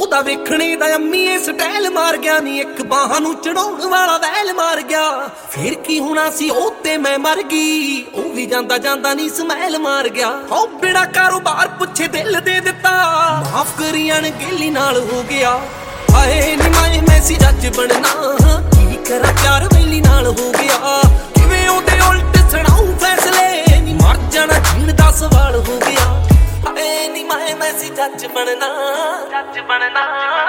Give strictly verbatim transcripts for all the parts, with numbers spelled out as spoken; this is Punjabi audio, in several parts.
ਉਹਦਾ ਵੇਖਣੇ ਦਾ ਅੰਮੀਏ ਸਟਾਈਲ ਮਾਰ ਗਿਆ ਨੀ ਇੱਕ ਬਾਹਾਂ ਨੂੰ ਚੜਾਉਣ ਵਾਲਾ ਵੈਲ ਮਾਰ ਗਿਆ ਫਿਰ ਕੀ ਹੋਣਾ ਸੀ ਉਹ ਤੇ ਮੈਂ ਮਰ ਗਈ ਉਹ ਵੀ ਜਾਂਦਾ ਜਾਂਦਾ ਨੀ ਸਮੈਲ ਮਾਰ ਗਿਆ ਹੋ ਬਿੜਾ ਕਾਰੋਬਾਰ ਪੁੱਛੇ ਦਿਲ ਦੇ ਦਿੱਤਾ ਮਾਫ ਕਰੀ ਅਣਗਹਿਲੀ ਨਾਲ ਹੋ ਗਿਆ ਹਾਏ ਨੀ ਮੈਂ ਮੈਸੀ ਜੱਜ ਬਣਨਾ ਕੀ ਕਰਾਂ ਪਿਆਰ ਵੈਲੀ ਨਾਲ ਹੋ ਗਿਆ ਕਿਵੇਂ ਉਹਦੇ ਉਲਟ ਸੁਣਾਉ ਫੈਸਲੇ ਨੀ ਮਰ ਜਾਣਾ ਜੀਣ ਦਾ ਸਵਾਲ ਹੋ ਗਿਆ ਹਾਏ ਨੀ ਮੈਂ ਮੈਸੀ ਜੱਜ ਬਣਨਾ ਜੱਜ ਬਣਨਾ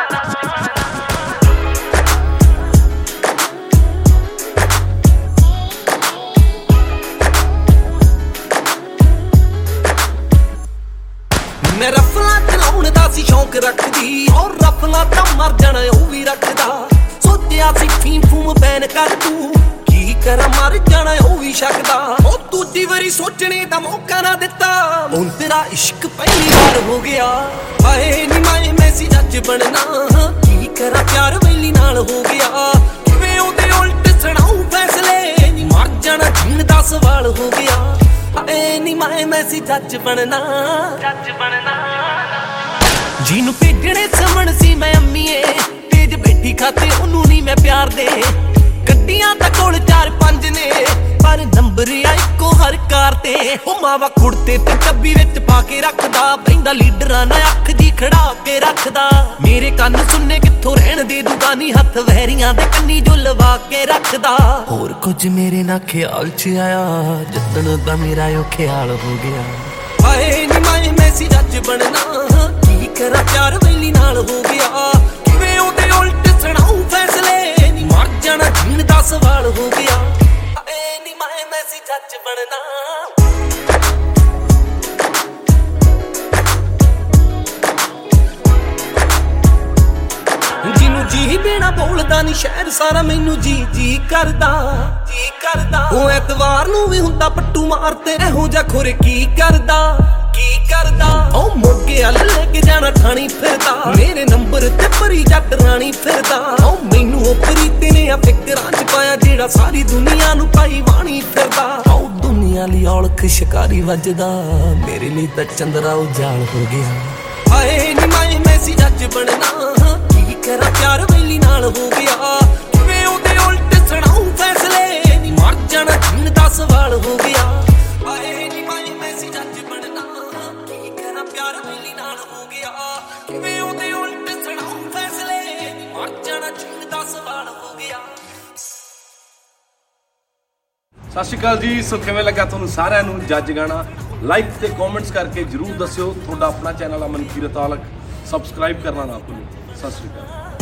ਮੈਂ ਰਫਲਾਂ ਚਲਾਉਣ ਦਾ ਸੀ ਸ਼ੌਂਕ ਰੱਖਦੀ ਔਰ ਰਫਲਾਂ ਤਾਂ ਮਰ ਜਾਣਾ ਉਹ ਵੀ ਰੱਖਦਾ ਸੋਚਿਆ ਸੀ ਫੀਮ ਫੂਮ ਬੈਨ ਕਰ ਤੂੰ ਕੀ ਕਰਾਂ ਮਰ ਜਾਣਾ ਉਹ ਵੀ ਸ਼ੱਕਦਾ ਉਹ ਦੂਜੀ ਵਾਰੀ ਸੋਚਣੇ ਦਾ ਮੌਕਾ ਨਾ ਦਿੱਤਾ ਹੁਣ ਤੇਰਾ ਇਸ਼ਕ ਪਹਿਲੀ ਵਾਰ ਹੋ ਗਿਆ ਹਾਏ ਨੀ ਮੈਂ ਮੈਸੀ ਜੱਜ ਬਣਨਾ ਕੀ ਕਰਾਂ ਪਿਆਰ ਵੈਲੀ ਨਾਲ ਹੋ ਗਿਆ ਕਿਵੇਂ ਉਹਦੇ ਉਲਟ ਸੁਣਾਉ ਫੈਸਲੇ ਨੀ ਮਰ ਜਾਣਾ ਜੀਣ ਦਾ ਸਵਾਲ ਹੋ ਗਿਆ ਹਾਏ ਨੀ ਮੈਂ ਮੈਸੀ ਜੱਜ ਬਣਨਾ ਜੱਜ ਬਣਨਾ ਜਿਹਨੂੰ ਭੇਜਣੇ ਸਮਣ ਸੀ ਮੈਂ ਅੰਮੀਏ ਤੇਜ ਬੈਠੀ ਖਾਤੇ ਉਹਨੂੰ ਨੀ ਮੈਂ ਪਿਆਰ ਦੇ ਗੱਡੀਆਂ ਤਾਂ ਕੋਲ ਚਾਰ ਪੰਜ ਨੇ ਪਰ ਨੰਬਰ ਆ ਇੱਕੋ ਹਰ ਕਾਰ ਤੇ ਉਹ ਮਾਵਾ ਕੁੜਤੇ ਤੇ ਟੱਬੀ ਵਿੱਚ ਪਾ ਕੇ ਰੱਖਦਾ ਬੈਂਦਾ ਲੀਡਰਾਂ ਨਾਲ ਅੱਖ ਜੀ ਖੜਾ ਕੇ ਰੱਖਦਾ ਮੇਰੇ ਕੰਨ ਸੁਣਨੇ ਕਿੱਥੋਂ ਰਹਿਣ ਦੇ ਦੁਕਾਨੀ ਹੱਥ ਵਹਿਰੀਆਂ ਦੇ ਕੰਨੀ ਜੋ ਲਵਾ ਕੇ ਰੱਖਦਾ ਹੋਰ ਕੁਝ ਮੇਰੇ ਨਾ ਖਿਆਲ ਚ ਆਇਆ ਜਿੱਦਣ ਦਾ ਮੇਰਾ ਉਹ ਖਿਆਲ ਹੋ ਗਿਆ ਹਾਏ ਨੀ ਮੈਂ ਮੈਸੀ ਜੱਜ ਬਣਨਾ ਕੀ ਕਰਾਂ ਪਿਆਰ ਵੈਲੀ ਨਾਲ ਹੋ ਗਿਆ ਕਿਵੇਂ ਉਹਦੇ ਉਲਟ ਸੁਣਾਉ ਫੈਸਲੇ ਨੀ ਮਰ ਜਾਣਾ ਜੀਣ ਦਾ ਸਵਾਲ ਹੋ ਗਿਆ ਹਾਏ ਨੀ ਮੈਂ ਮੈਸੀ ਜੱਜ ਬਣਨਾ ਜਿਹਨੂੰ ਜੀ ਬਿਨਾ ਬੋਲਦਾ ਨੀ ਸ਼ਹਿਰ ਸਾਰਾ ਮੈਨੂੰ ਜੀ ਜੀ ਕਰਦਾ ਜੀ ਕਰਦਾ ਉਹ ਐਤਵਾਰ ਨੂੰ ਵੀ ਹੁੰਦਾ ਪੱਟੂ ਮਾਰਦੇ ਇਹੋ ਜਿਹਾ ਖੁਰ ਕੀ ਕਰਦਾ ਕੀ ਕਰਦਾ ਉਹ ਮੋਗੇ ਹੱਲ ਲੈ ਕੇ ਜਾਣਾ ਠਾਣੀ ਫਿਰਦਾ ਮੇਰੇ ਨੰਬਰ ਤੇ ਭਰੀ ਜੱਟ ਰਾਣੀ ਫਿਰਦਾ ਉਹ ਮੈਨੂੰ ਉਹ ਪ੍ਰੀਤ ਨੇ ਆ ਫਿਕਰਾਂ ਚ ਪਾਇਆ ਜਿਹੜਾ ਸਾਰੀ ਦੁਨੀਆ ਨੂੰ ਪਾਈ ਵਾਣੀ ਫਿਰਦਾ ਉਹ ਦੁਨੀਆ ਲਈ ਔਲਖ ਸ਼ਿਕਾਰੀ ਵੱਜਦਾ ਮੇਰੇ ਲਈ ਤਾਂ ਚੰਦਰਾ ਉਜਾਲ ਹੋ ਗਿਆ ਹਾਏ ਨੀ ਮੈਂ ਮੈਸੀ ਜੱਜ ਬਣਨਾ ਕੀ ਕਰਾਂ ਪਿਆਰ ਵੈਲੀ ਨਾਲ ਹੋ ਗਿਆ ਕਿਵੇਂ ਉਹਦੇ ਉਲਟ ਸੁਣਾਉ ਫੈਸਲੇ ਨੀ ਮਰ ਜਾਣਾ ਜੀਣ ਦਾ ਸਵਾਲ ਹੋ ਗਿਆ ਹਾਏ ਨੀ ਮੈਂ ਮੈਸੀ ਜੱਜ ਬਣਨਾ ਕੀ ਕਰਾਂ ਪਿਆਰ ਵੈਲੀ ਨਾਲ ਹੋ ਗਿਆ ਕਿਵੇਂ ਉਹਦੇ ਉਲਟ ਸੁਣਾਉ ਫੈਸਲੇ ਨੀ ਮਰ ਜਾਣਾ ਜੀਣ ਦਾ ਸਵਾਲ ਹੋ ਗਿਆ। ਸਤਿ ਸ਼੍ਰੀ ਅਕਾਲ ਜੀ। ਸੋ ਕਿਵੇਂ ਲੱਗਾ ਤੁਹਾਨੂੰ ਸਾਰਿਆਂ ਨੂੰ ਜੱਜ ਗਾਣਾ? ਲਾਈਕ ਤੇ ਕਮੈਂਟਸ ਕਰਕੇ ਜਰੂਰ ਦੱਸਿਓ। ਤੁਹਾਡਾ ਆਪਣਾ ਚੈਨਲ ਅਮਨਕੀਰਤ ਔਲਖ ਸਬਸਕ੍ਰਾਈਬ ਕਰਨਾ ਨਾ ਭੁੱਲੋ। ਸਤਿ ਸ਼੍ਰੀ ਅਕਾਲ।